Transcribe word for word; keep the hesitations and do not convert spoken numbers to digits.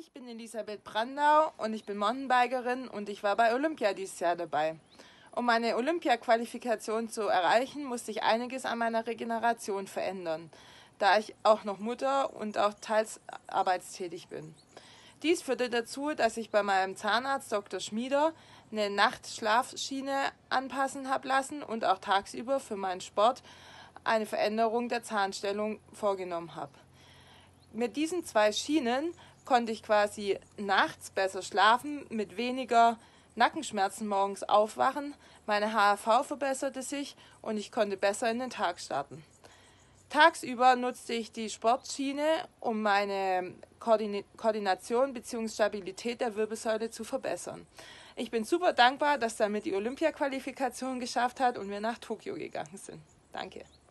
ich bin Elisabeth Brandau und ich bin Mountainbikerin und ich war bei Olympia dieses Jahr dabei. Um meine Olympia-Qualifikation zu erreichen, musste ich einiges an meiner Regeneration verändern, da ich auch noch Mutter und auch teils arbeitstätig bin. Dies führte dazu, dass ich bei meinem Zahnarzt Doktor Schmieder eine Nachtschlafschiene anpassen habe lassen und auch tagsüber für meinen Sport eine Veränderung der Zahnstellung vorgenommen habe. Mit diesen zwei Schienen konnte ich quasi nachts besser schlafen, mit weniger Nackenschmerzen morgens aufwachen, meine H R V verbesserte sich und ich konnte besser in den Tag starten. Tagsüber nutzte ich die Sportschiene, um meine Koordin- Koordination bzw. Stabilität der Wirbelsäule zu verbessern. Ich bin super dankbar, dass damit die Olympia-Qualifikation geschafft hat und wir nach Tokio gegangen sind. Danke.